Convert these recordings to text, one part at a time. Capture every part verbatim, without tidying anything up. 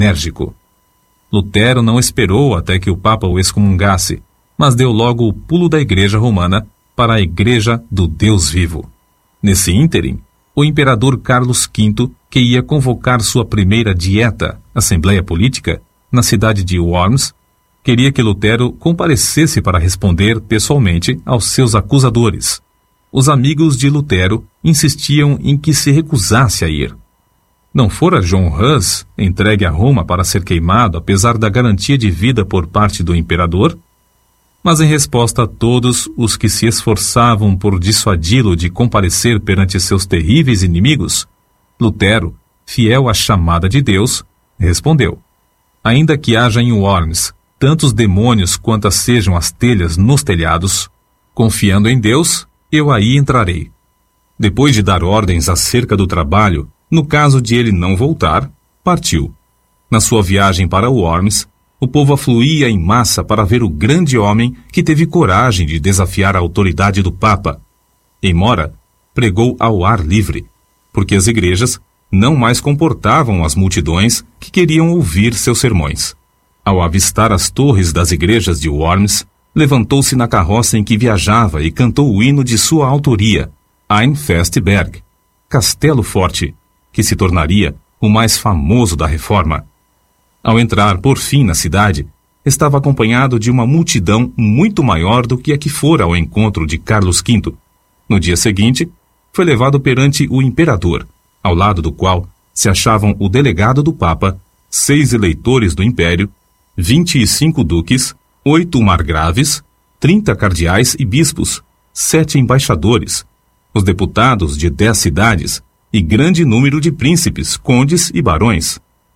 enérgico. Lutero não esperou até que o Papa o excomungasse, mas deu logo o pulo da Igreja Romana para a Igreja do Deus Vivo. Nesse ínterim, o imperador Carlos quinto, que ia convocar sua primeira dieta, Assembleia Política, na cidade de Worms, queria que Lutero comparecesse para responder pessoalmente aos seus acusadores. Os amigos de Lutero insistiam em que se recusasse a ir. Não fora John Hus entregue a Roma para ser queimado, apesar da garantia de vida por parte do imperador? Mas em resposta a todos os que se esforçavam por dissuadi-lo de comparecer perante seus terríveis inimigos, Lutero, fiel à chamada de Deus, respondeu: ainda que haja em Worms tantos demônios quantas sejam as telhas nos telhados, confiando em Deus, eu aí entrarei. Depois de dar ordens acerca do trabalho, no caso de ele não voltar, partiu. Na sua viagem para Worms, o povo afluía em massa para ver o grande homem que teve coragem de desafiar a autoridade do Papa. Em Mora, pregou ao ar livre, porque as igrejas não mais comportavam as multidões que queriam ouvir seus sermões. Ao avistar as torres das igrejas de Worms, levantou-se na carroça em que viajava e cantou o hino de sua autoria, Ein Festberg, Castelo Forte, que se tornaria o mais famoso da Reforma. Ao entrar, por fim, na cidade, estava acompanhado de uma multidão muito maior do que a que fora ao encontro de Carlos quinto. No dia seguinte, foi levado perante o imperador, ao lado do qual se achavam o delegado do Papa, seis eleitores do Império, vinte e cinco duques, oito margraves, trinta cardeais e bispos, sete embaixadores, os deputados de dez cidades e grande número de príncipes, condes e barões.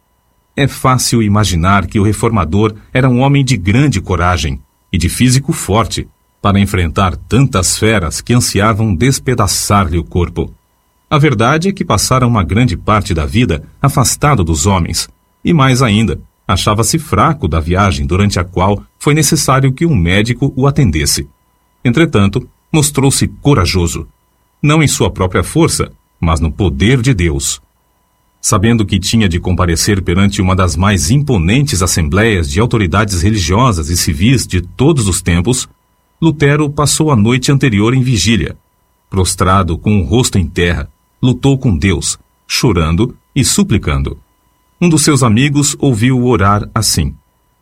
É fácil imaginar que o reformador era um homem de grande coragem e de físico forte para enfrentar tantas feras que ansiavam despedaçar-lhe o corpo. A verdade é que passara uma grande parte da vida afastado dos homens, e mais ainda, achava-se fraco da viagem durante a qual foi necessário que um médico o atendesse. Entretanto, mostrou-se corajoso, não em sua própria força, mas no poder de Deus. Sabendo que tinha de comparecer perante uma das mais imponentes assembleias de autoridades religiosas e civis de todos os tempos, Lutero passou a noite anterior em vigília. Prostrado com o rosto em terra, lutou com Deus, chorando e suplicando. Um dos seus amigos ouviu-o orar assim: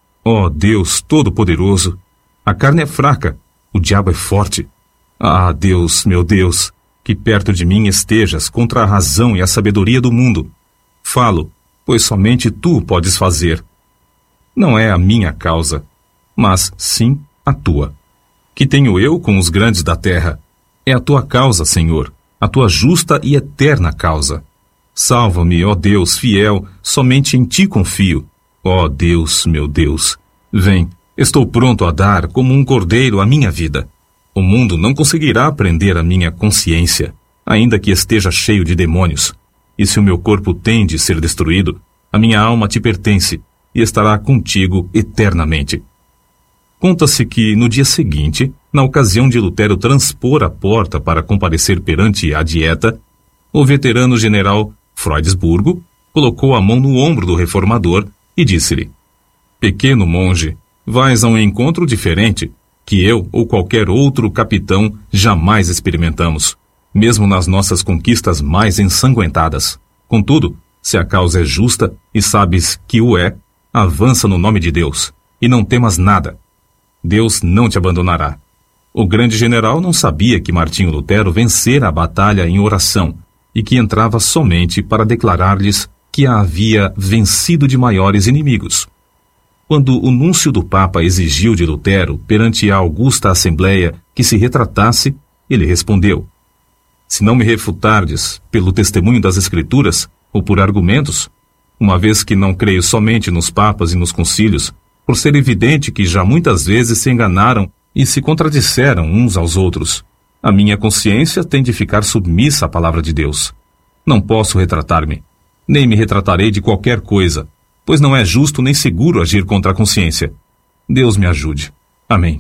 ó Deus Todo-Poderoso, a carne é fraca, o diabo é forte. Ah, Deus, meu Deus, que perto de mim estejas contra a razão e a sabedoria do mundo. Falo, pois somente tu podes fazer. Não é a minha causa, mas sim a tua. Que tenho eu com os grandes da terra? É a tua causa, Senhor, a tua justa e eterna causa. Salva-me, ó Deus fiel, somente em ti confio. Ó Deus, meu Deus, vem, estou pronto a dar como um cordeiro a minha vida. O mundo não conseguirá prender a minha consciência, ainda que esteja cheio de demônios. E se o meu corpo tem de ser destruído, a minha alma te pertence e estará contigo eternamente. Conta-se que, no dia seguinte, na ocasião de Lutero transpor a porta para comparecer perante a dieta, o veterano general Freudsburgo colocou a mão no ombro do reformador e disse-lhe: pequeno monge, vais a um encontro diferente, que eu ou qualquer outro capitão jamais experimentamos, mesmo nas nossas conquistas mais ensanguentadas. Contudo, se a causa é justa e sabes que o é, avança no nome de Deus, e não temas nada. Deus não te abandonará. O grande general não sabia que Martinho Lutero vencera a batalha em oração, e que entrava somente para declarar-lhes que a havia vencido de maiores inimigos. Quando o núncio do Papa exigiu de Lutero, perante a augusta Assembleia, que se retratasse, ele respondeu: se não me refutardes pelo testemunho das Escrituras, ou por argumentos, uma vez que não creio somente nos papas e nos concílios, por ser evidente que já muitas vezes se enganaram e se contradisseram uns aos outros, a minha consciência tem de ficar submissa à palavra de Deus. Não posso retratar-me, nem me retratarei de qualquer coisa, pois não é justo nem seguro agir contra a consciência. Deus me ajude. Amém.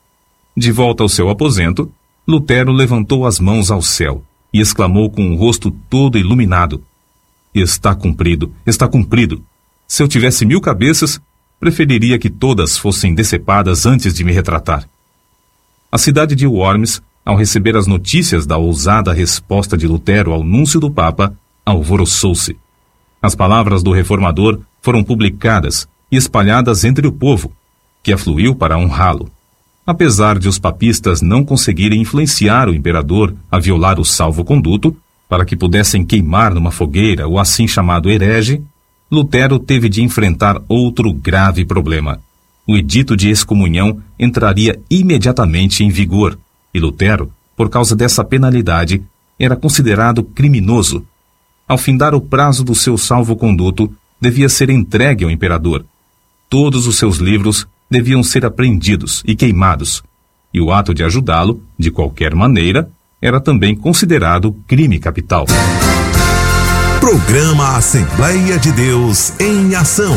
De volta ao seu aposento, Lutero levantou as mãos ao céu e exclamou com o rosto todo iluminado: está cumprido, está cumprido. Se eu tivesse mil cabeças, preferiria que todas fossem decepadas antes de me retratar. A cidade de Worms, ao receber as notícias da ousada resposta de Lutero ao núncio do Papa, alvoroçou-se. As palavras do reformador foram publicadas e espalhadas entre o povo, que afluiu para honrá-lo. Apesar de os papistas não conseguirem influenciar o imperador a violar o salvo-conduto, para que pudessem queimar numa fogueira o assim chamado herege, Lutero teve de enfrentar outro grave problema. O edito de excomunhão entraria imediatamente em vigor, e Lutero, por causa dessa penalidade, era considerado criminoso. Ao findar o prazo do seu salvo-conduto, devia ser entregue ao imperador. Todos os seus livros deviam ser apreendidos e queimados, e o ato de ajudá-lo, de qualquer maneira, era também considerado crime capital. Programa Assembleia de Deus em Ação.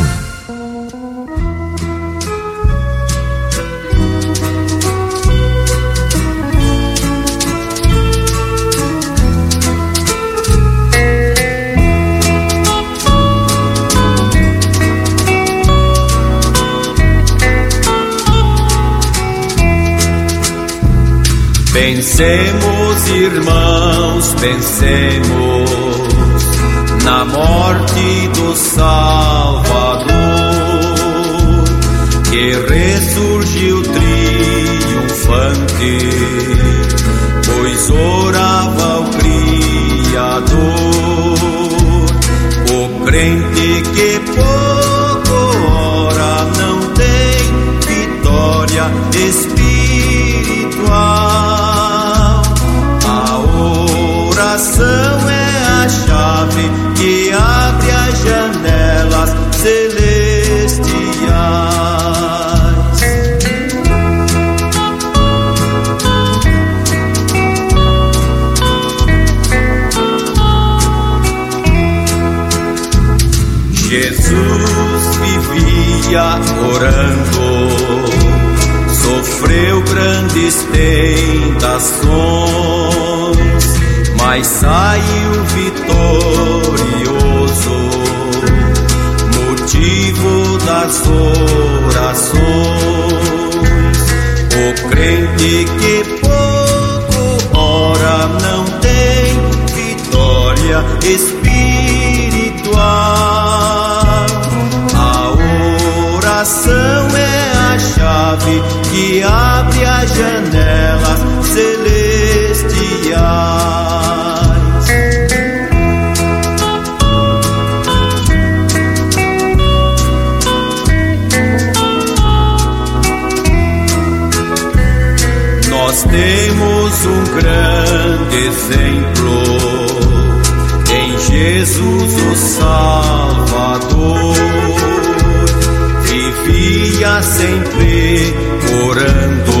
Pensemos, irmãos, pensemos na morte do Salvador, que ressurgiu triunfante, pois orava o Criador. O crente que pouco ora não tem vitória espiritual. A oração é a chave que abre as janelas celestiais. Jesus vivia orando, sofreu grandes tentações, mas saiu vitorioso, motivo das orações. O crente que pouco ora não tem vitória espiritual. A oração é a chave que abre as janelas celestiais. Nós temos um grande exemplo em Jesus o Salvador. Vivia sempre orando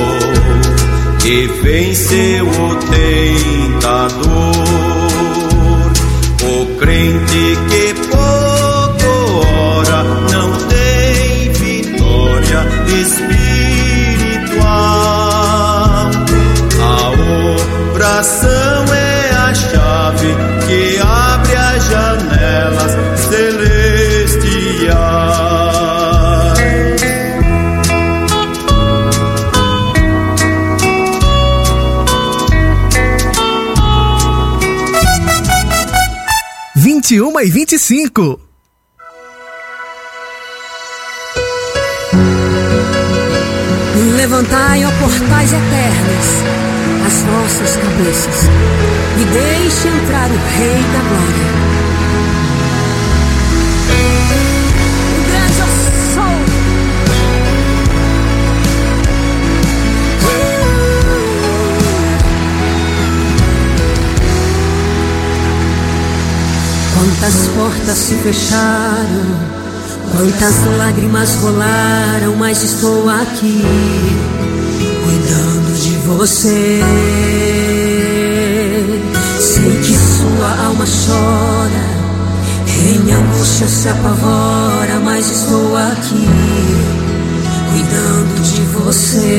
e venceu o tentador. O crente que pouco ora não tem vitória espiritual. A oração é a chave que abre as janelas celestiais. vinte e uma e vinte e cinco. Levantai, ó portais eternos, as vossas cabeças, e deixe entrar o Rei da Glória. O grande eu sou. Quantas portas se fecharam, quantas lágrimas rolaram, mas estou aqui, cuidando de você. Sei que sua alma chora, em angústia se apavora, mas estou aqui, cuidando de você.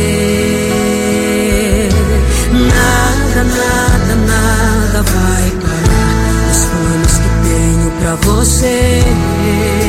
Nada, nada, nada vai parar os planos que tenho pra você.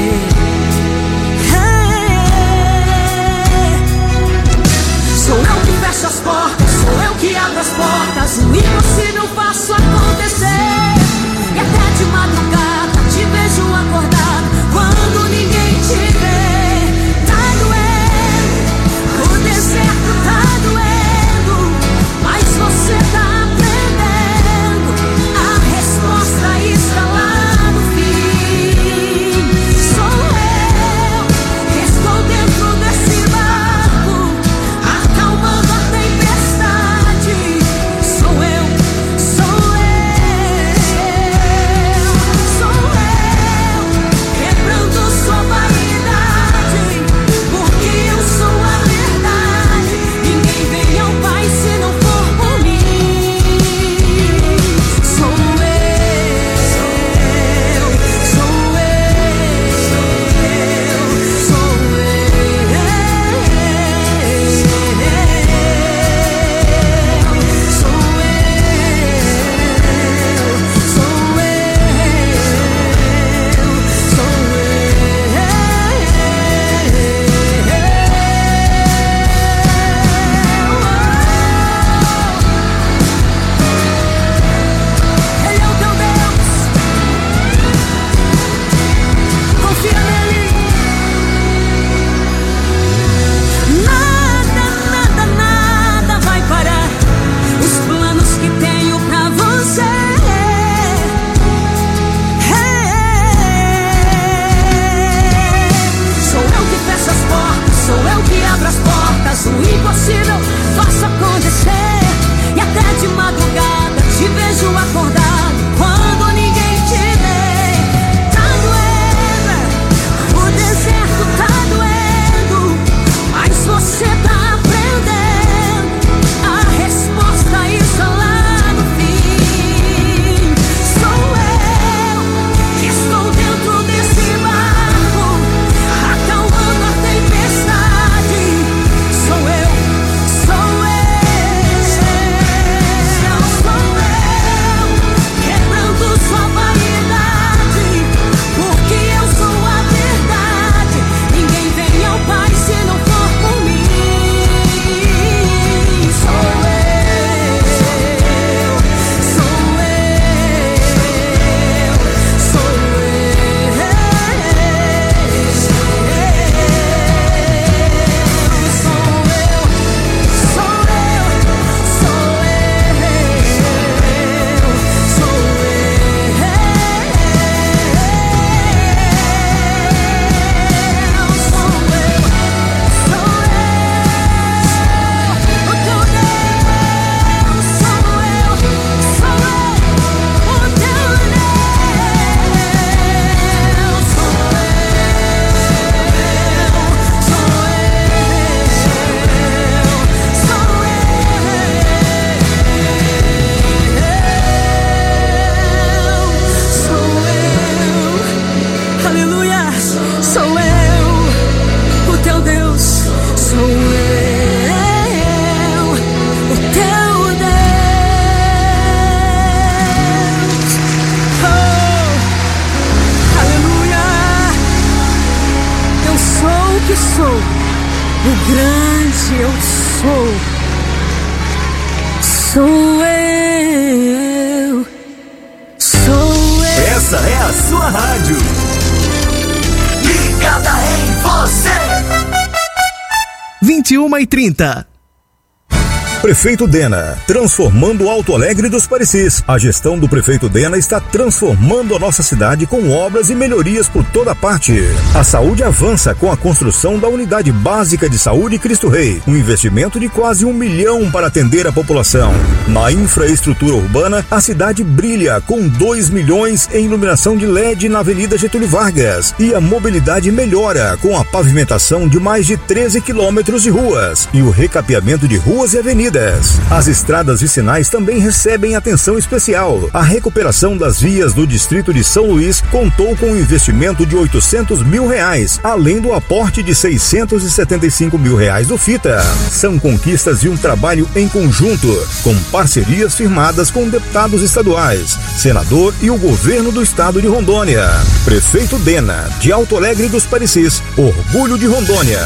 que sou, o grande eu sou, sou eu, sou eu. Essa é a sua rádio. Ligada em você. vinte e uma e trinta. Prefeito Dena, transformando Alto Alegre dos Parecis. A gestão do prefeito Dena está transformando a nossa cidade com obras e melhorias por toda parte. A saúde avança com a construção da Unidade Básica de Saúde Cristo Rei, um investimento de quase um milhão para atender a população. Na infraestrutura urbana, a cidade brilha com dois milhões em iluminação de L E D na Avenida Getúlio Vargas e a mobilidade melhora com a pavimentação de mais de treze quilômetros de ruas e o recapeamento de ruas e avenidas. As estradas vicinais também recebem atenção especial. A recuperação das vias do distrito de São Luís contou com um investimento de oitocentos mil reais, além do aporte de seiscentos e setenta e cinco mil reais do FITA. São conquistas de um trabalho em conjunto, com parcerias firmadas com deputados estaduais, senador e o governo do estado de Rondônia. Prefeito Dena, de Alto Alegre dos Parecis, orgulho de Rondônia.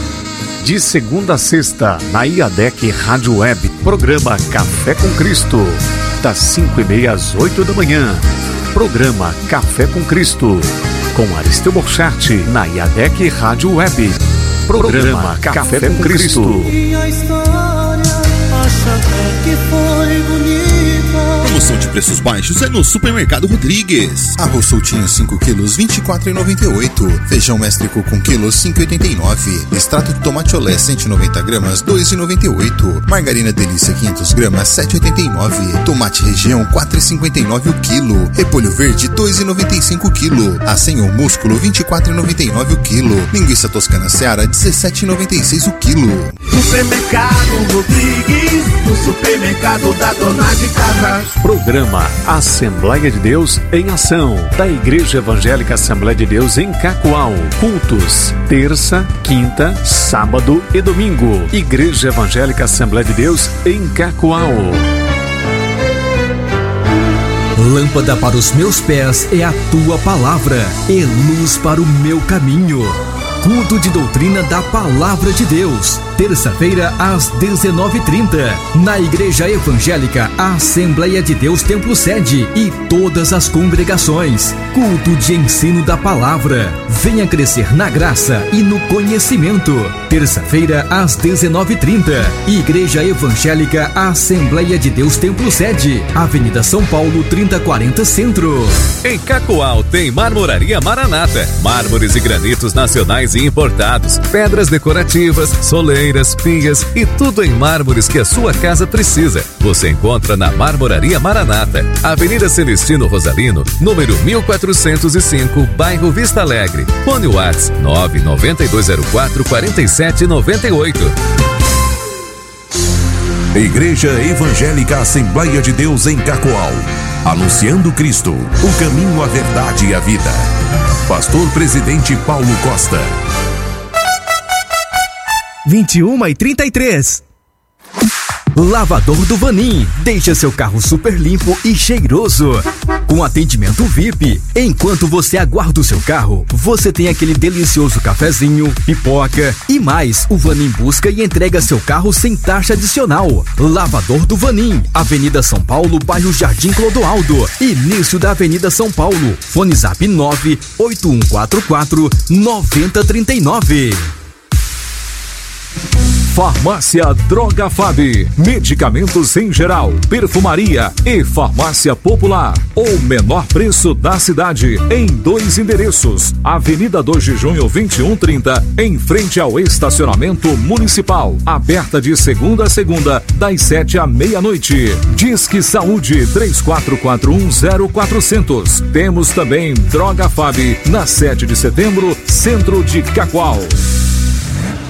De segunda a sexta, na I A D E C Rádio Web, programa Café com Cristo, das cinco e meia às oito da manhã. Programa Café com Cristo, com Aristeu Borchardt, na I A D E C Rádio Web. Programa Café com Cristo. E a história acha até que foi bonita. Promoção de preços baixos é no Supermercado Rodrigues. Arroz soltinho cinco quilos, vinte e quatro reais e noventa e oito centavos. Feijão mestre com quilos, cinco reais e oitenta e nove centavos. Extrato de tomate olé, cento e noventa gramas, dois reais e noventa e oito centavos. Margarina Delícia, quinhentas gramas, sete reais e oitenta e nove centavos. Tomate região, quatro reais e cinquenta e nove centavos o quilo. Repolho verde, dois reais e noventa e cinco centavos o quilo. Acém ou músculo, vinte e quatro reais e noventa e nove centavos o quilo. Linguiça toscana Seara, dezessete reais e noventa e seis centavos o quilo. Supermercado Rodrigues, o supermercado da dona de casa. Programa Assembleia de Deus em Ação, da Igreja Evangélica Assembleia de Deus em Cacoal. Cultos, terça, quinta, sábado e domingo. Igreja Evangélica Assembleia de Deus em Cacoal. Lâmpada para os meus pés é a tua palavra, e luz para o meu caminho. Culto de doutrina da Palavra de Deus, terça-feira às dezenove e trinta, na Igreja Evangélica Assembleia de Deus Templo Sede e todas as congregações. Culto de ensino da palavra. Venha crescer na graça e no conhecimento. Terça-feira às dezenove e trinta, Igreja Evangélica Assembleia de Deus Templo Sede, Avenida São Paulo trinta quarenta Centro. Em Cacoal tem Marmoraria Maranata, mármores e granitos nacionais e importados, pedras decorativas, soleiras, pias e tudo em mármores que a sua casa precisa. Você encontra na Marmoraria Maranata, Avenida Celestino Rosalino, número mil quatrocentos e cinco, bairro Vista Alegre. Fone WhatsApp nove nove dois zero quatro, quatro sete nove oito. Igreja Evangélica Assembleia de Deus em Cacoal, anunciando Cristo, o caminho, a verdade e a vida. Pastor Presidente Paulo Costa. vinte e uma e trinta e três. Lavador do Vanim, deixa seu carro super limpo e cheiroso, com atendimento V I P. Enquanto você aguarda o seu carro, você tem aquele delicioso cafezinho, pipoca e mais. O Vanim busca e entrega seu carro sem taxa adicional. Lavador do Vanim, Avenida São Paulo, bairro Jardim Clodoaldo, início da Avenida São Paulo. Fone Zap nove oito um quatro quatro nove zero três nove. Farmácia Droga Fab, medicamentos em geral, perfumaria e farmácia popular. O menor preço da cidade, em dois endereços. Avenida dois de junho vinte e um trinta, em frente ao estacionamento municipal. Aberta de segunda a segunda, das sete à meia-noite. Disque Saúde três quatro quatro um zero quatro zero zero. Temos também Droga Fab, na sete de setembro, centro de Cacoal.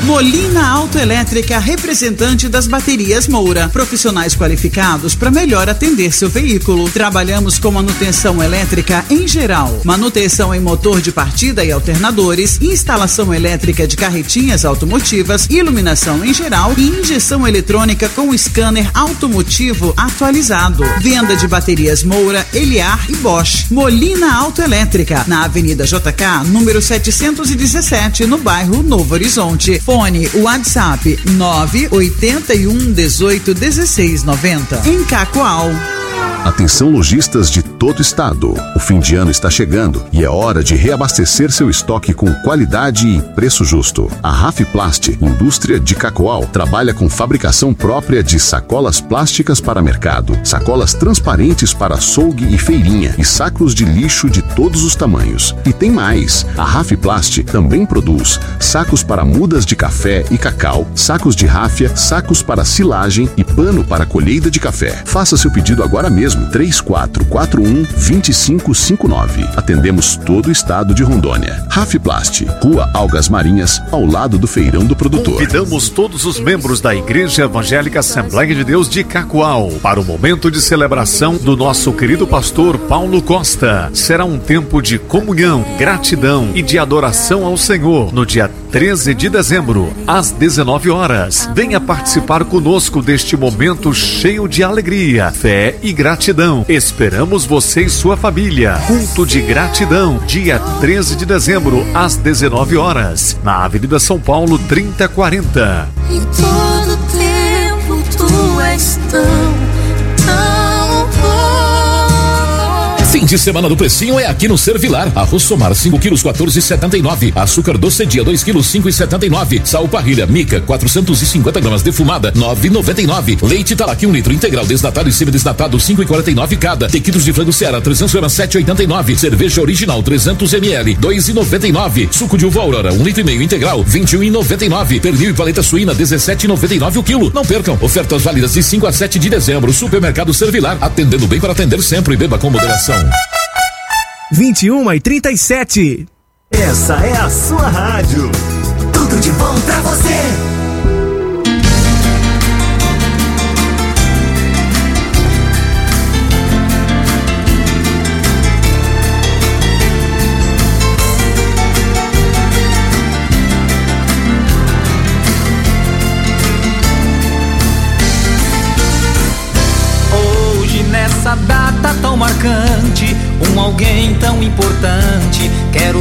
Molina Autoelétrica, representante das baterias Moura. Profissionais qualificados para melhor atender seu veículo. Trabalhamos com manutenção elétrica em geral. Manutenção em motor de partida e alternadores, instalação elétrica de carretinhas automotivas, iluminação em geral e injeção eletrônica com scanner automotivo atualizado. Venda de baterias Moura, Eliar e Bosch. Molina Autoelétrica, na Avenida J K, número setecentos e dezessete, no bairro Novo Horizonte. Fone WhatsApp nove oito um, dezoito, dezesseis, noventa. Em Cacoal. Atenção lojistas de todo o estado. O fim de ano está chegando e é hora de reabastecer seu estoque com qualidade e preço justo. A Rafplast, indústria de Cacoal, trabalha com fabricação própria de sacolas plásticas para mercado, sacolas transparentes para açougue e feirinha e sacos de lixo de todos os tamanhos. E tem mais! A Rafplast também produz sacos para mudas de café e cacau, sacos de ráfia, sacos para silagem e pano para colheita de café. Faça seu pedido agora mesmo. três quatro quatro um, dois cinco cinco nove. Atendemos todo o estado de Rondônia. Rafplast, Rua Algas Marinhas, ao lado do Feirão do Produtor. Convidamos todos os membros da Igreja Evangélica Assembleia de Deus de Cacoal para o momento de celebração do nosso querido pastor Paulo Costa. Será um tempo de comunhão, gratidão e de adoração ao Senhor no dia treze de dezembro, às dezenove horas. Venha participar conosco deste momento cheio de alegria, fé e gratidão. Esperamos você e sua família. Culto de gratidão, dia treze de dezembro, às dezenove horas, na Avenida São Paulo, trinta quarenta. Em todo tempo tu és tão, tão bom. Fim de semana do precinho é aqui no Servilar. Arroz Somar cinco quilos, quatorze e setenta e nove. Açúcar doce dia dois quilos, cinco e setenta e nove. Sal Parrilha Mica quatrocentos e cinquenta gramas defumada, nove e noventa e nove. Leite Talaqui um litro integral desnatado e semi-desnatado, cinco e quarenta e nove cada. Tequilos de frango Ceará trezentos gramas, sete e oitenta e nove. Cerveja original trezentos mililitros, dois e noventa e nove. Suco de uva Aurora um litro e meio integral, vinte e um e noventa e nove. Pernil e paleta suína dezessete e noventa e nove o quilo. Não percam, ofertas válidas de cinco a sete de dezembro. Supermercado Servilar, atendendo bem para atender sempre. Beba com moderação. vinte e uma e trinta e sete. Essa é a sua rádio. Tudo de bom pra você. Hoje nessa data tão marcante, um alguém tão importante quero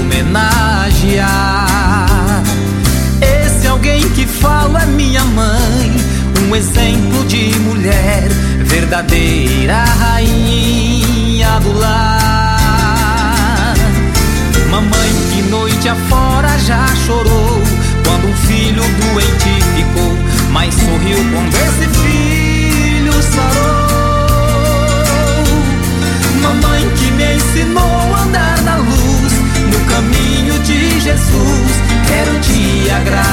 homenagear. Esse alguém que falo é minha mãe, um exemplo de mulher, verdadeira rainha do lar. Mamãe que noite afora já chorou quando um filho doente ficou, mas sorriu quando esse filho sarou. Mamãe que me ensinou a andar na luz, no caminho de Jesus, quero te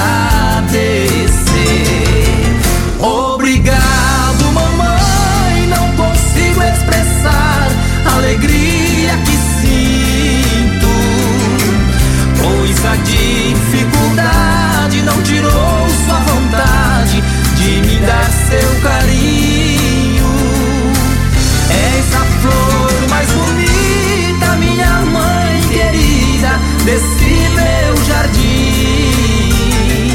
agradecer. Obrigado, mamãe, não consigo expressar a alegria que sinto, pois a dificuldade não tirou sua vontade de me dar seu carinho. Essa flor mais bonita, minha mãe querida, desse meu jardim.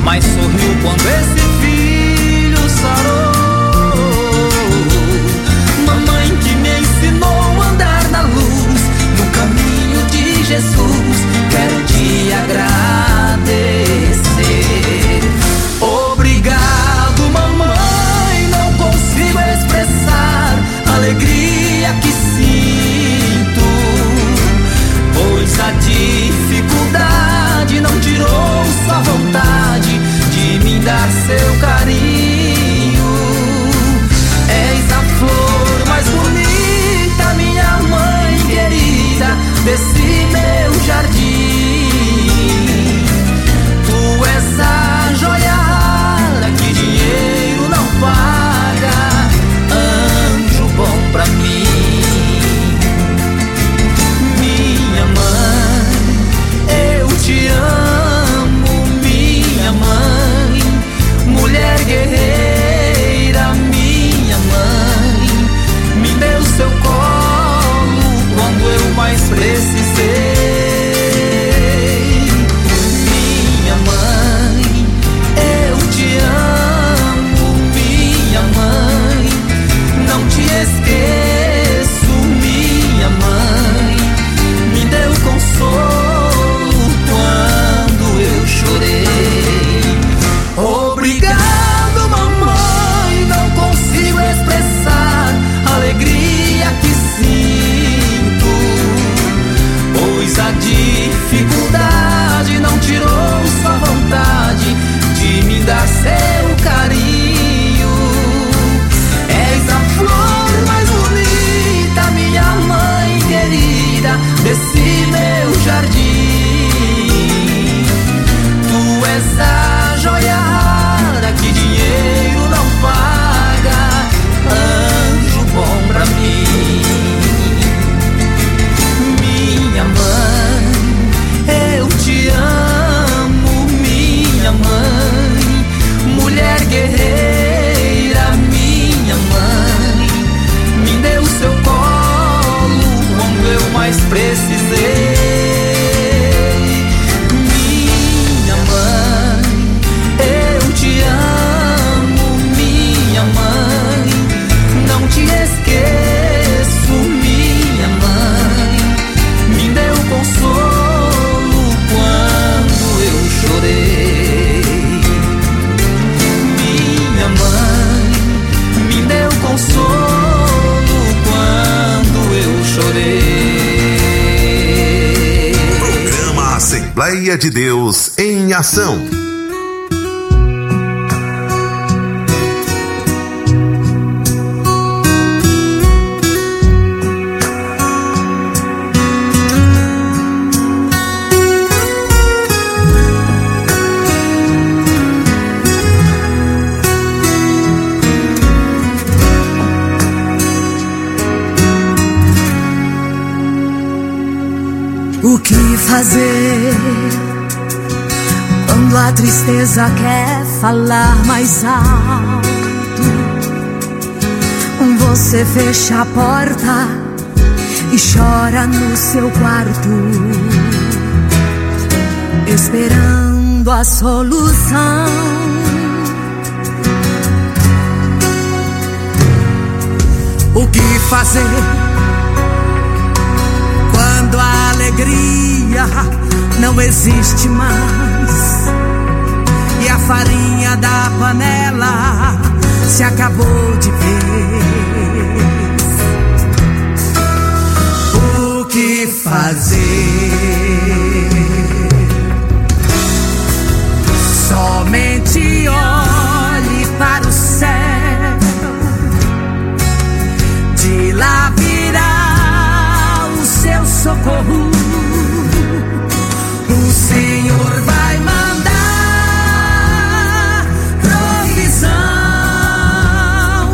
mas sorriu quando esse filho sarou. Mamãe que me ensinou a andar na luz, no caminho de Jesus, quero te agradecer. Obrigado, mamãe, não consigo expressar a alegria que sinto, pois a dificuldade não tirou sua vontade de me dar seu carinho. És a flor mais bonita, minha mãe querida, desse meu jardim. Tu és a joia rara que dinheiro não paga, anjo bom pra mim. Minha mãe, eu te amo, minha mãe, mulher guerreira, minha mãe, me deu seu colo quando eu mais precisei. Minha mãe, eu te amo, minha mãe, não te esqueço, minha mãe, me deu consolo quando eu chorei. Obrigado, mamãe, não consigo expressar a alegria que sinto, pois a dificuldade não tirou sua vontade de me dar seu carinho. És a flor mais bonita, minha mãe querida, desse meu jardim. Tu és a joia rara que dinheiro não paga, anjo bom pra mim. Minha mãe, eu te amo, minha mãe, mulher guerreira, minha mãe, me deu seu colo quando eu mais precisei. Minha mãe, eu te amo, minha mãe, não te esqueço, minha mãe, me deu consolo quando eu chorei. Minha mãe, me deu consolo quando eu chorei. Programa Assembleia de Deus em Ação. O que fazer quando a tristeza quer falar mais alto? Você fecha a porta e chora no seu quarto, esperando a solução. O que fazer quando a alegria não existe mais e a farinha da panela se acabou de vez? O que fazer? Somente olhe para o céu, de lá virá o seu socorro. O Senhor vai mandar provisão.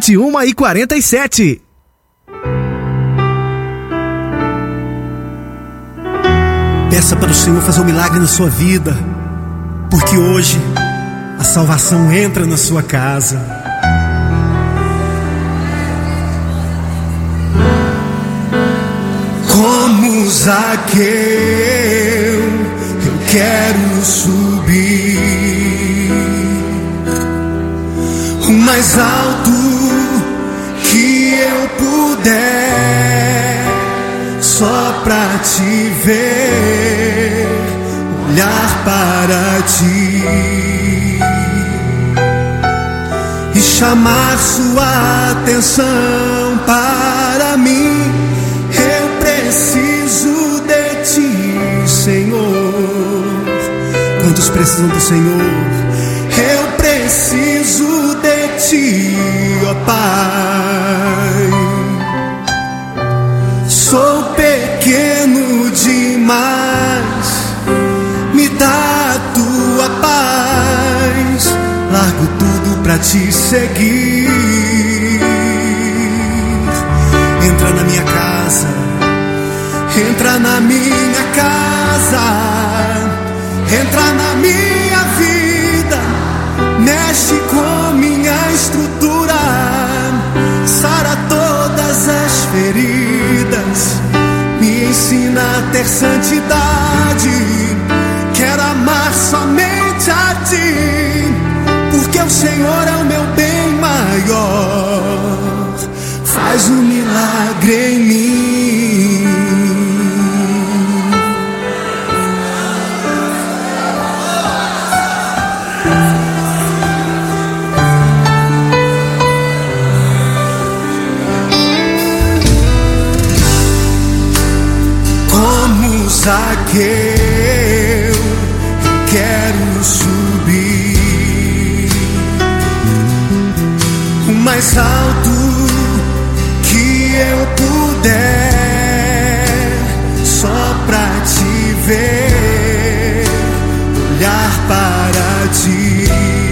vinte e uma e quarenta e sete. Peça para o Senhor fazer um milagre na sua vida, porque hoje a salvação entra na sua casa. Como Zaqueu, eu quero subir o mais alto que eu puder, só pra te ver, olhar para ti e chamar sua atenção para mim. Eu preciso de ti, Senhor. Quantos precisam do Senhor? Eu preciso de ti, ó Pai. Sou pequeno demais, me dá a tua paz. Largo tudo pra te seguir. Entra na minha casa, entra na minha casa, entra na minha vida, mexe com minha estrutura, sara todas as feridas, me ensina a ter santidade. Quero amar somente a ti, porque o Senhor é o meu bem maior. Faz um milagre em mim. Como Zaqueu, eu quero subir o mais alto que eu puder, só pra te ver, olhar para ti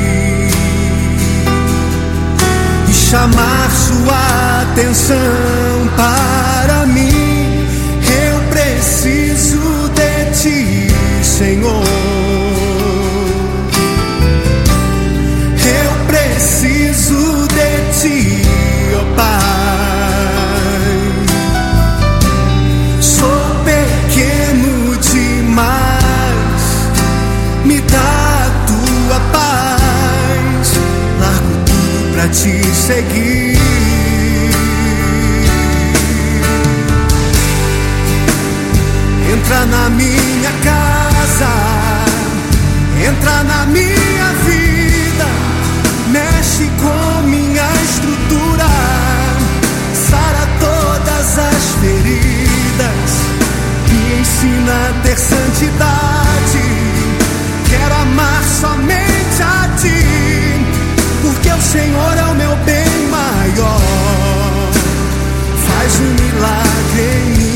e chamar sua atenção para mim. Eu preciso de ti, Senhor. Eu preciso de ti, ó Pai. Sou pequeno demais, me dá a tua paz. Largo tudo pra te seguir. Entra na minha casa, entra na minha vida, mexe com minha estrutura, sara todas as feridas, me ensina a ter santidade. Quero amar somente a ti, porque o Senhor é o meu bem maior. Faz um milagre em mim.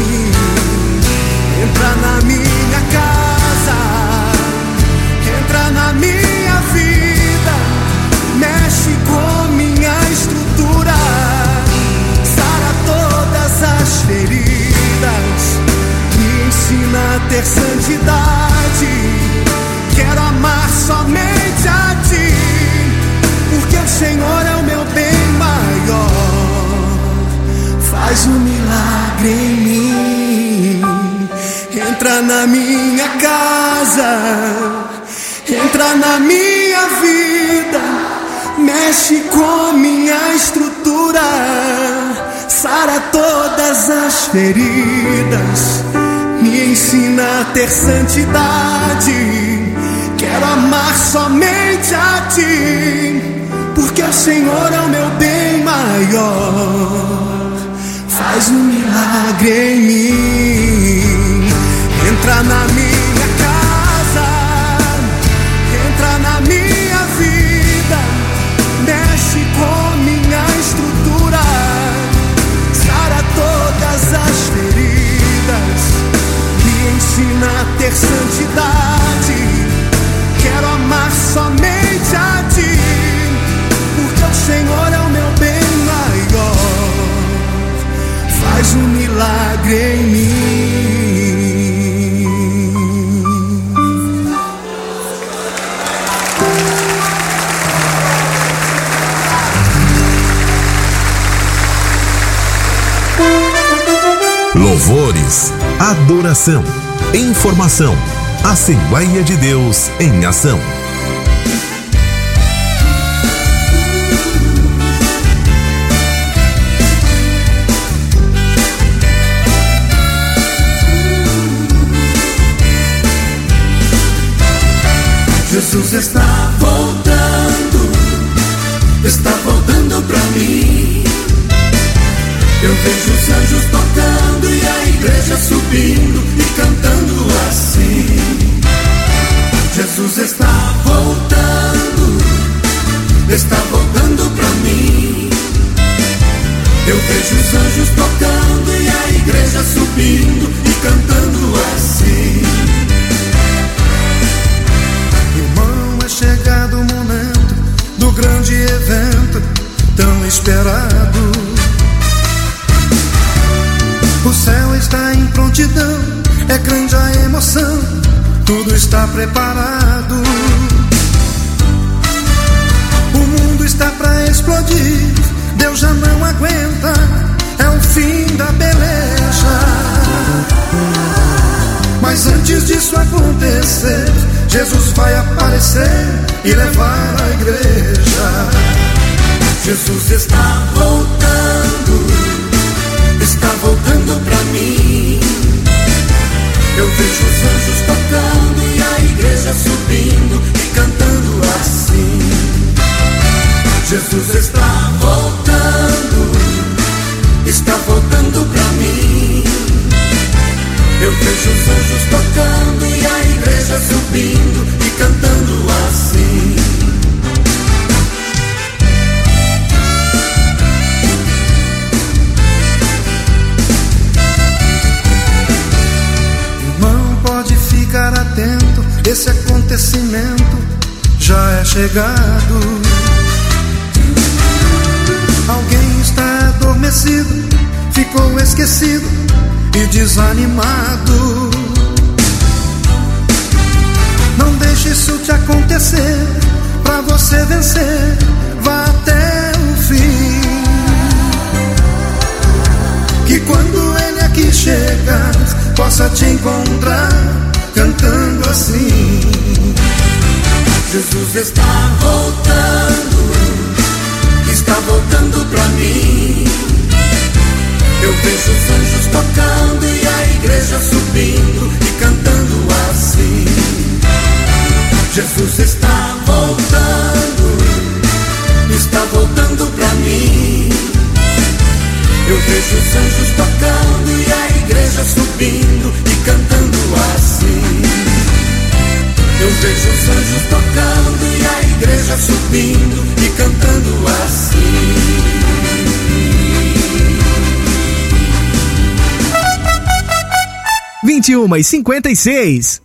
Entra na minha casa, entra na minha vida, mexe com minha estrutura, sara todas as feridas, me ensina a ter santidade. Quero amar somente a ti, porque o Senhor é o meu bem maior. Faz um milagre em mim. Entra na minha casa, entra na minha vida, mexe com minha estrutura, sara todas as feridas, me ensina a ter santidade. Quero amar somente a ti, porque o Senhor é o meu bem maior. Faz um milagre em mim. Entra na minha casa, entra na minha vida, mexe com minha estrutura, sara todas as feridas, me ensina a ter santidade. Quero amar somente a ti, porque o Senhor é o meu bem adoração, informação. Assembleia de Deus em ação. Jesus está voltando, está voltando pra mim. Eu vejo os anjos tocando e a igreja subindo e cantando assim. Jesus está voltando, está voltando pra mim. Eu vejo os anjos tocando e a igreja subindo e cantando assim. Irmão, é chegado o momento do grande evento tão esperado. O céu está em prontidão, é grande a emoção, tudo está preparado. O mundo está pra explodir, Deus já não aguenta, é o fim da beleza. Mas antes disso acontecer, Jesus vai aparecer e levar a igreja. Jesus está voltando, está voltando pra mim. Eu vejo os anjos tocando e a igreja subindo e cantando assim. Jesus está voltando, está voltando pra mim. Eu vejo os anjos tocando e a igreja subindo e cantando assim. Ficar atento, esse acontecimento já é chegado. Alguém está adormecido, ficou esquecido e desanimado. Não deixe isso te acontecer, pra você vencer, vá até o fim. Que quando ele aqui chegar, possa te encontrar cantando assim. Jesus está voltando, está voltando pra mim. Eu vejo os anjos tocando e a igreja subindo e cantando assim. Jesus está voltando, está voltando pra mim. Eu vejo os anjos tocando e a igreja subindo e cantando assim. Eu vejo os anjos tocando e a igreja subindo e cantando assim. vinte e uma e cinquenta e seis.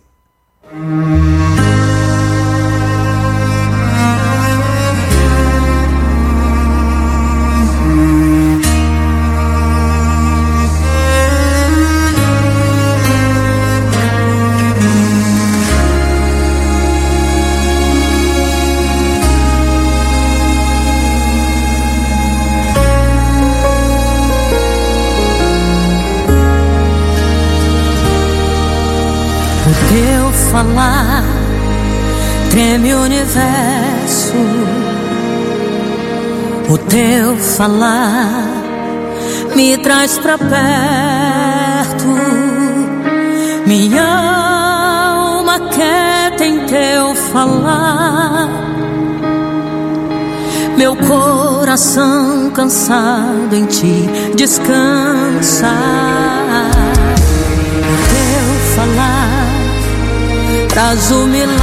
Teu falar treme o universo, o teu falar me traz pra perto, minha alma quer em teu falar, meu coração cansado em ti descansa. O teu falar traz o milagre,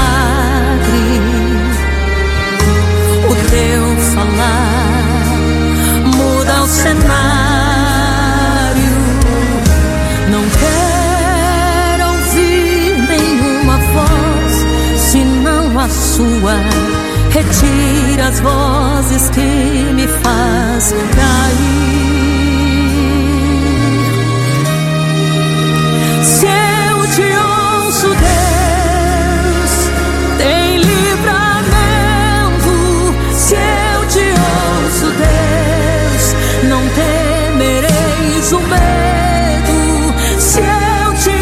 o teu falar muda o cenário. Não quero ouvir nenhuma voz senão a sua. Retira as vozes que me faz cair. Se eu te ouço, Deus, tem livramento. Se eu te ouço, Deus, não temereis o medo. Se eu te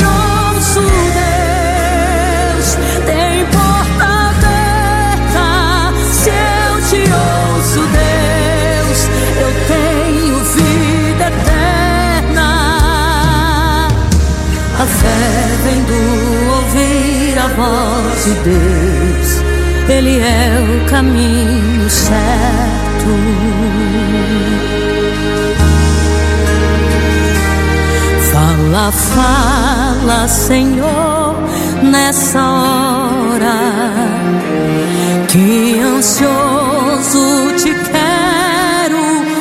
voz de Deus, Ele é o caminho certo. Fala, fala, Senhor, nessa hora, que ansioso te quero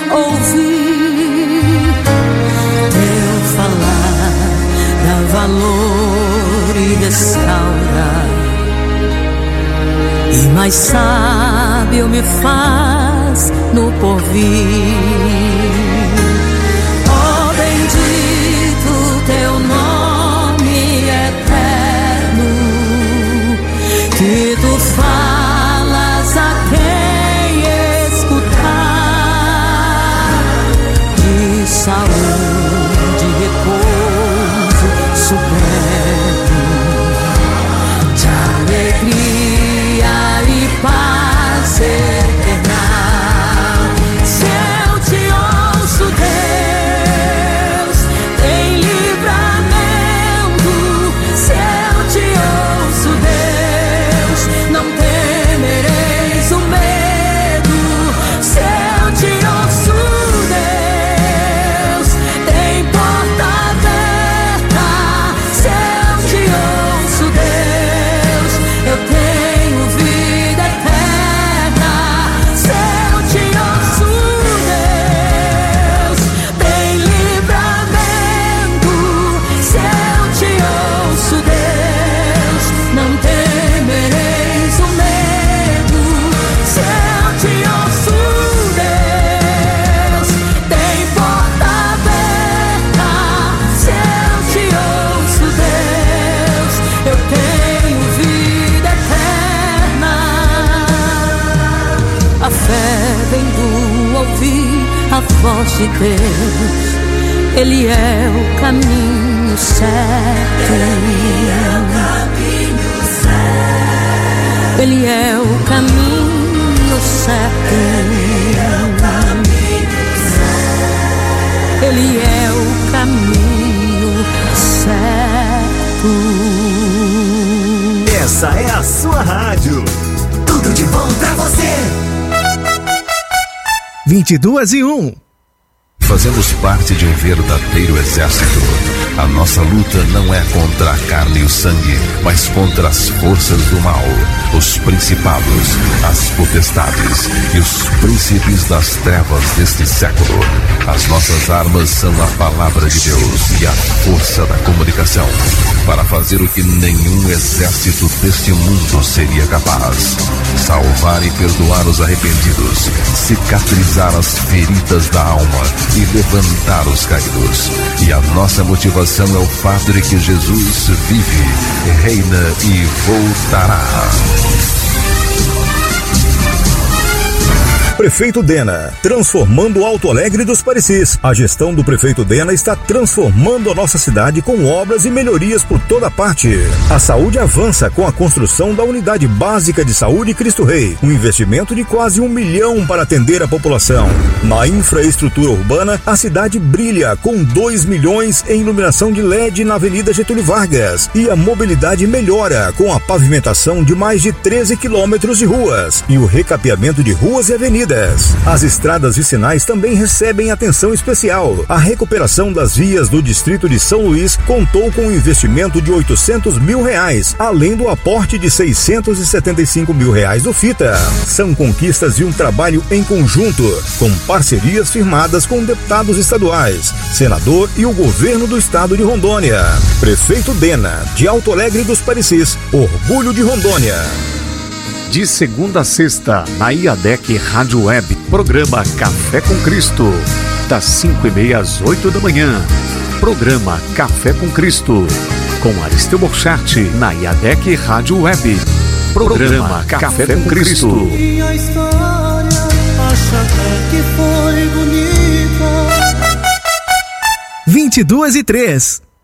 ouvir. Teu falar dá valor e restaura, e mais sábio me faz no porvir. Oh, bendito teu nome eterno, que tu falas a quem escutar, e saúde, repouso supremo, de alegria e paz eterna. Se eu te ouço, Deus, tem livramento. Se eu te ouço, Deus, não temereis o medo. Se eu te ouço, Deus, tem porta aberta. Se eu te ouço, Deus, eu tenho vida eterna. Se eu te ouço, Deus, tem livramento. Se eu te ouço, Deus, não temereis o medo. Se eu te ouço, Deus, tem porta aberta. Se eu te ouço, Deus, eu tenho vida eterna. A fé vem do ouvir a voz de Deus, Ele é o caminho certo. Ele é o caminho certo. Ele é o caminho certo. Essa é a sua rádio. Tudo de bom pra você. vinte e duas e um. Fazemos parte de um verdadeiro exército. A nossa luta não é contra a carne e o sangue, mas contra as forças do mal, os principados, as potestades e os príncipes das trevas deste século. As nossas armas são a palavra de Deus e a força da comunicação, para fazer o que nenhum exército deste mundo seria capaz: salvar e perdoar os arrependidos, cicatrizar as feridas da alma e levantar os caídos. E a nossa motivação é o fato de que Jesus vive, reina e voltará. Prefeito Dena, transformando Alto Alegre dos Parecis. A gestão do prefeito Dena está transformando a nossa cidade com obras e melhorias por toda parte. A saúde avança com a construção da Unidade Básica de Saúde Cristo Rei, um investimento de quase um milhão para atender a população. Na infraestrutura urbana, a cidade brilha com dois milhões em iluminação de L E D na Avenida Getúlio Vargas, e a mobilidade melhora com a pavimentação de mais de treze quilômetros de ruas e o recapeamento de ruas e avenidas. As estradas vicinais também recebem atenção especial. A recuperação das vias do distrito de São Luís contou com um investimento de oitocentos mil reais, além do aporte de seiscentos e setenta e cinco mil reais do FITA. São conquistas de um trabalho em conjunto, com parcerias firmadas com deputados estaduais, senador e o governo do estado de Rondônia. Prefeito Dena, de Alto Alegre dos Parecis, orgulho de Rondônia. De segunda a sexta, na I A D E C Rádio Web, programa Café com Cristo, das cinco e meia às oito da manhã. Programa Café com Cristo, com Aristeu Borchardt, na I A D E C Rádio Web. Programa Café com Cristo. E a história acha que foi bonita. vinte e duas e três.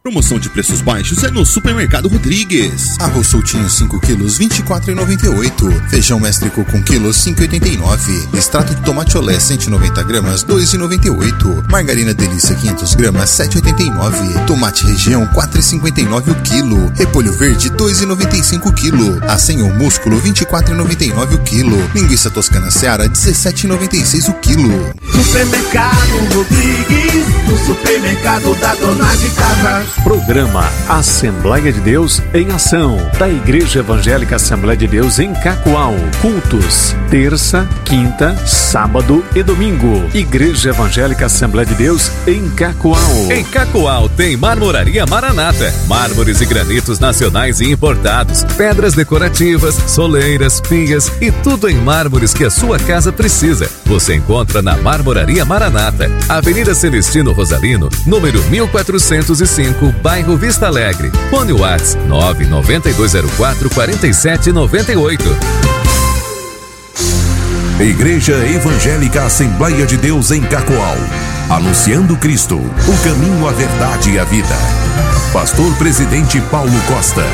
Promoção de preços baixos é no Supermercado Rodrigues. Arroz soltinho cinco quilos, vinte e quatro reais e noventa e oito centavos. Feijão Mestre com quilos, cinco reais e oitenta e nove centavos. Extrato de tomate olé cento e noventa gramas, dois reais e noventa e oito centavos. Margarina Delícia quinhentas gramas, sete reais e oitenta e nove centavos. Tomate região, quatro reais e cinquenta e nove centavos o quilo. Repolho verde, dois reais e noventa e cinco centavos o quilo. Acém ou músculo, vinte e quatro reais e noventa e nove centavos o quilo. Linguiça toscana Seara, dezessete reais e noventa e seis centavos o quilo. Supermercado Rodrigues, o supermercado da dona de casa. Programa Assembleia de Deus em Ação, da Igreja Evangélica Assembleia de Deus em Cacoal. Cultos, terça, quinta, sábado e domingo. Igreja Evangélica Assembleia de Deus em Cacoal. Em Cacoal tem Marmoraria Maranata, mármores e granitos nacionais e importados, pedras decorativas, soleiras, pias e tudo em mármores que a sua casa precisa. Você encontra na Marmoraria Maranata, Avenida Celestino Rosalino, número mil quatrocentos e cinco, bairro Vista Alegre. Fone Whats nove nove dois zero quatro, quatro sete nove oito. Igreja Evangélica Assembleia de Deus em Cacoal. Anunciando Cristo, o caminho, a verdade e a vida. Pastor Presidente Paulo Costa.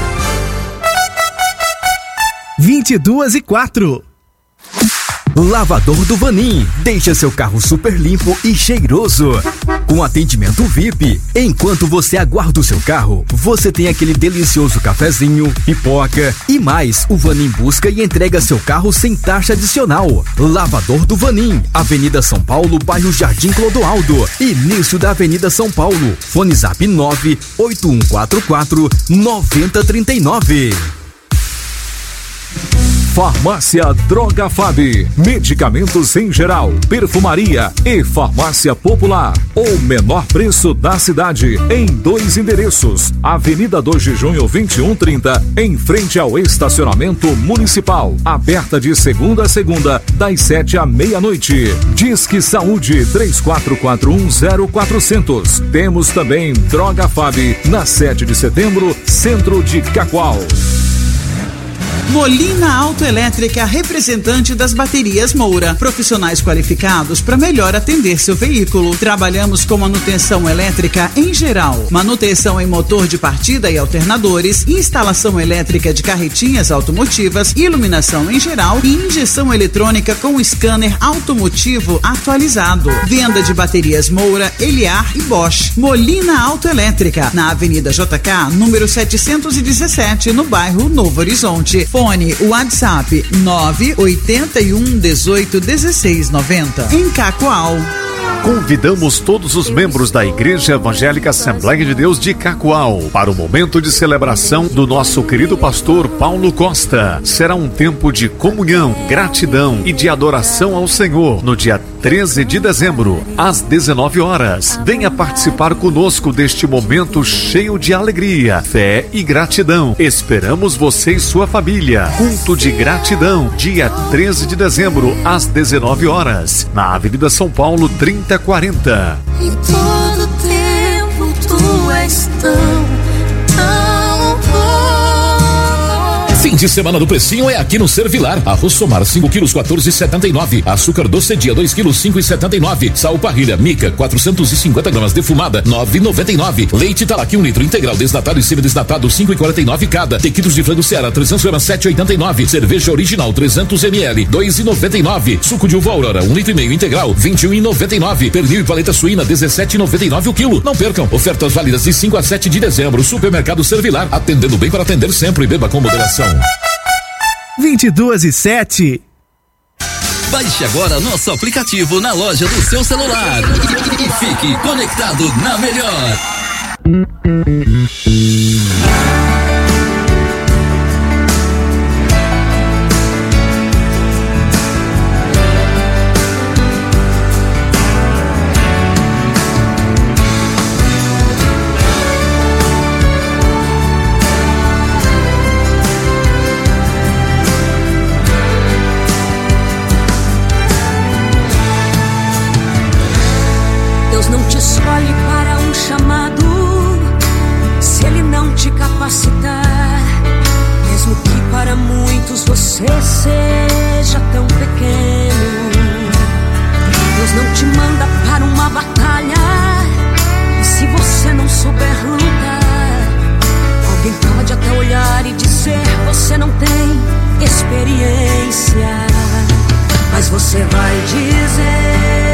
vinte e duas e quatro. Lavador do Vanim, deixa seu carro super limpo e cheiroso. Com atendimento V I P, enquanto você aguarda o seu carro, você tem aquele delicioso cafezinho, pipoca e mais. O Vanim busca e entrega seu carro sem taxa adicional. Lavador do Vanim, Avenida São Paulo, bairro Jardim Clodoaldo, início da Avenida São Paulo. Fone Zap nove oito um quatro quatro nove zero três nove. Farmácia Droga Fábio, medicamentos em geral, perfumaria e farmácia popular. O menor preço da cidade em dois endereços. Avenida dois de junho vinte e um trinta, em frente ao estacionamento municipal. Aberta de segunda a segunda, das sete à meia-noite. Disque Saúde três quatro quatro um zero quatro zero zero. Temos também Droga Fábio na sete de setembro, centro de Cacoal. Molina Autoelétrica, representante das baterias Moura. Profissionais qualificados para melhor atender seu veículo. Trabalhamos com manutenção elétrica em geral. Manutenção em motor de partida e alternadores, instalação elétrica de carretinhas automotivas, iluminação em geral e injeção eletrônica com scanner automotivo atualizado. Venda de baterias Moura, Eliar e Bosch. Molina Autoelétrica, na Avenida J K, número setecentos e dezessete, no bairro Novo Horizonte. Fone WhatsApp nove oito um, dezoito, dezesseis, noventa. Em Cacoal. Convidamos todos os membros da Igreja Evangélica Assembleia de Deus de Cacoal para o momento de celebração do nosso querido pastor Paulo Costa. Será um tempo de comunhão, gratidão e de adoração ao Senhor no dia treze de dezembro, às dezenove horas. Venha participar conosco deste momento cheio de alegria, fé e gratidão. Esperamos você e sua família. Culto de gratidão, dia treze de dezembro, às dezenove horas, na Avenida São Paulo, trinta quarenta. Em todo tempo tu és tão, tão bom. Fim de semana do precinho é aqui no Servilar. Arroz Somar cinco quilos, quatorze reais e setenta e nove. Açúcar doce dia dois quilos, cinco reais e setenta e nove. Sal parrilha Mica quatrocentos e cinquenta gramas defumada, nove reais e noventa e nove. Leite Talaqui um litro integral desnatado e semi-desnatado, cinco reais e quarenta e nove cada. Tequilos de frango Ceará trezentos gramas, sete reais e oitenta e nove. Cerveja original trezentos mililitros, dois reais e noventa e nove. Suco de uva Aurora um litro e meio integral, vinte e um reais e noventa e nove. Pernil e paleta suína dezessete reais e noventa e nove o quilo. Não percam, ofertas válidas de cinco a sete de dezembro. Supermercado Servilar, atendendo bem para atender sempre. Beba com moderação. vinte e duas e sete. Baixe agora nosso aplicativo na loja do seu celular e fique conectado na melhor. Não te escolhe para um chamado se ele não te capacitar, mesmo que para muitos você seja tão pequeno. Deus não te manda para uma batalha e se você não souber lutar, você vai dizer: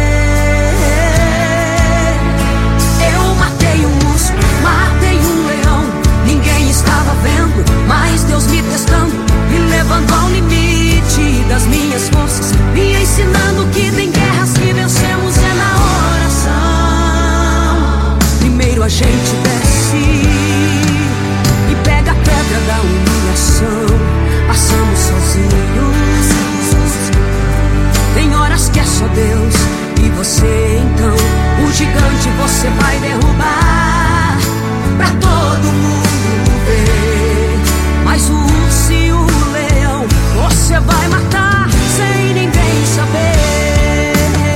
eu matei um urso, matei um leão. Ninguém estava vendo, mas Deus me testando, me levando ao limite das minhas forças, me ensinando que tem guerras que vencemos é na oração. Primeiro a gente desce e pega a pedra da humilhação. Passamos sozinhos, tem horas que é só Deus e você. Então o gigante você vai derrubar pra todo mundo ver. Mas o urso e o leão você vai matar sem ninguém saber.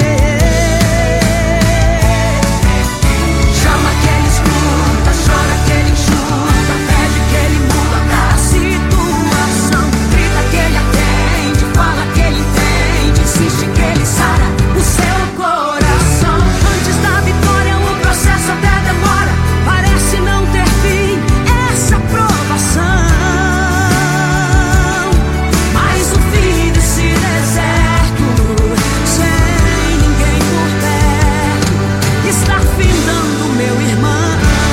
Chama que ele escuta, chora que ele enxuta, pede que ele muda a situação, grita que ele atende, fala que ele entende, insiste que ele sara o seu coração. Antes da vitória o processo até demora, parece não ter fim essa provação. Mas o fim desse deserto, sem ninguém por perto, está findando meu irmão.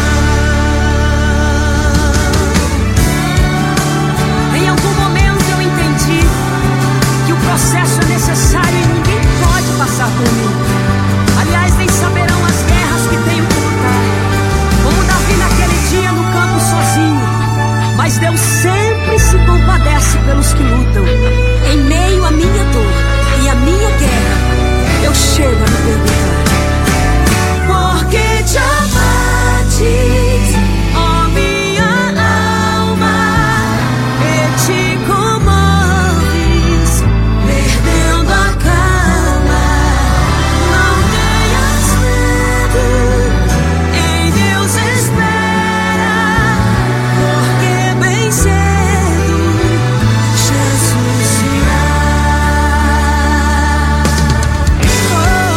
Em algum momento eu entendi que o processo é necessário e ninguém pode passar por mim. Aliás, nem saberão as guerras que tenho que lutar, como Davi naquele dia no campo sozinho. Mas Deus sempre se compadece pelos que lutam. Em meio à minha dor e à minha guerra, eu chego a me perguntar: por que te amaste, ó minha alma, e te comoves, perdendo a calma? Não tenhas medo, em Deus espera, porque bem cedo Jesus virá. Oh,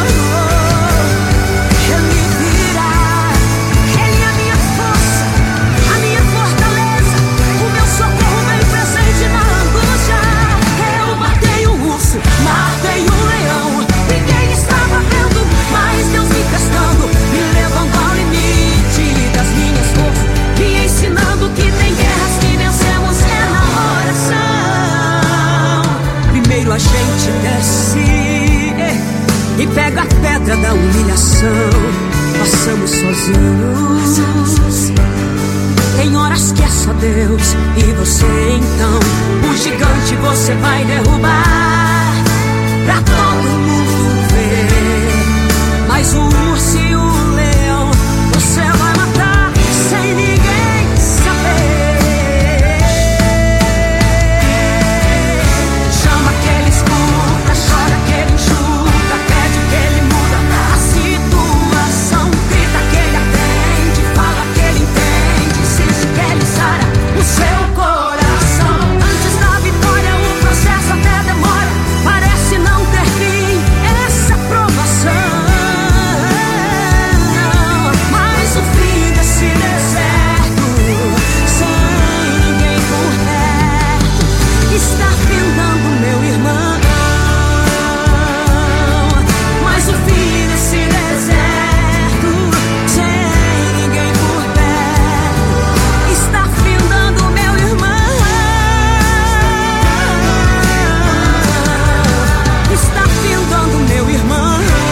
oh, Ele virá. Ele é a minha força, a minha fortaleza, o meu socorro bem presente na angústia. Eu matei um urso, matei um leão. Ninguém estava vendo, mas Deus me testando, me levando ao limite das minhas forças, me ensinando que tem guerras que vencemos é na oração. Primeiro a gente desce e pega a pedra da humilhação. Passamos sozinhos, tem horas que é só Deus e você. Então o gigante você vai derrubar pra todo mundo ver. Mas o urso e o leão você vai matar sem ninguém saber. Chama que ele escuta, chora que ele enxuta, pede que ele muda a situação, grita que ele atende, fala que ele entende, insiste que ele sara o seu coração. Antes da vitória o processo até demora, parece não ter fim essa provação. Mas o fim desse deserto, sem ninguém por perto, está findando meu irmão. Mas o fim desse deserto, sem ninguém por perto, está findando meu irmão. Está findando meu irmão.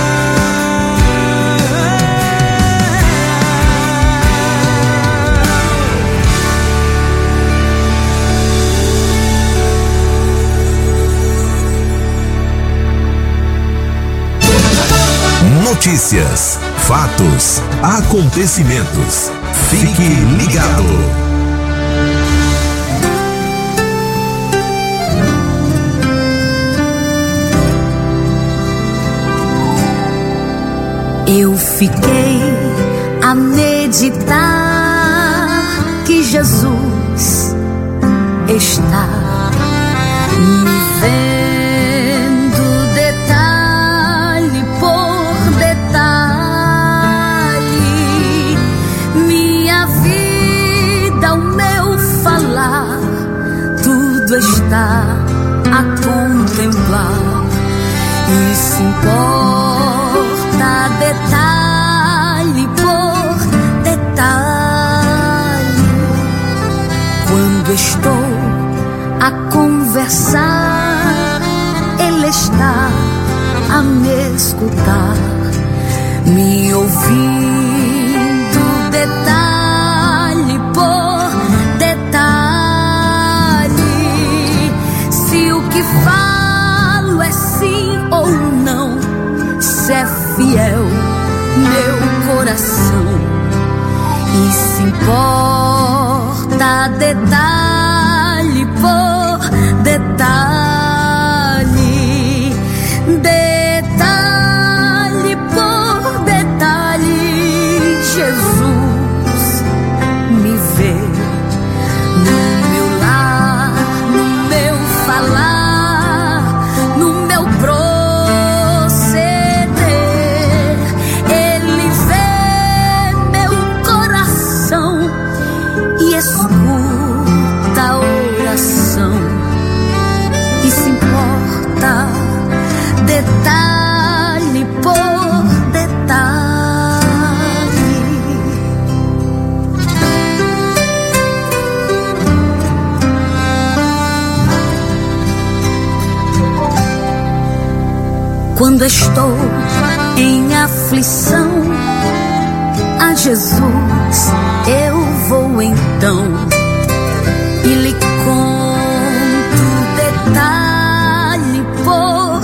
Notícias, fatos, acontecimentos. Fique ligado. Eu fiquei a meditar que Jesus está me vendo detalhe por detalhe, minha vida, o meu falar, tudo está a contemplar. E se importa detalhe por detalhe, quando estou a conversar, Ele está a me escutar, me ouvindo detalhe por detalhe. Se o que falo é sim ou não, se é fiel meu coração. E se importa detalhe por detalhe, detalhe por detalhe, Jesus me vê no meu lar, no meu falar, no meu proceder. Ele vê meu coração e escuta a oração. E se importa detalhe por detalhe. Quando estou em aflição, a Jesus eu vou então e lhe conto detalhe por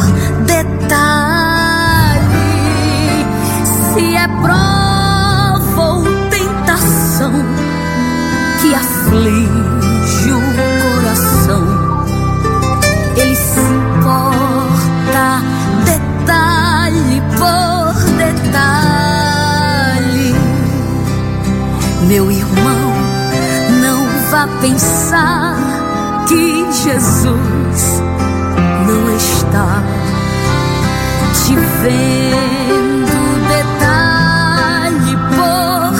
detalhe. Se é prova ou tentação que aflige o coração, Ele se importa detalhe por detalhe. Meu irmão, não vá pensar que Jesus não está te vendo detalhe por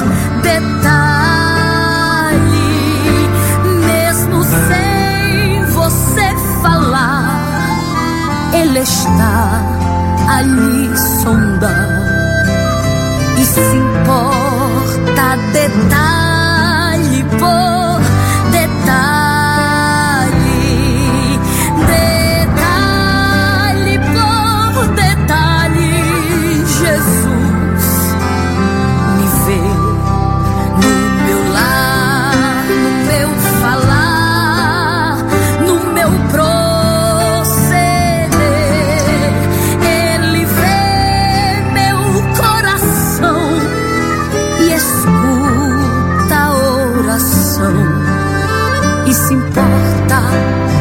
detalhe. Mesmo sem você falar, Ele está a lhe sondar. E se importa detalhe por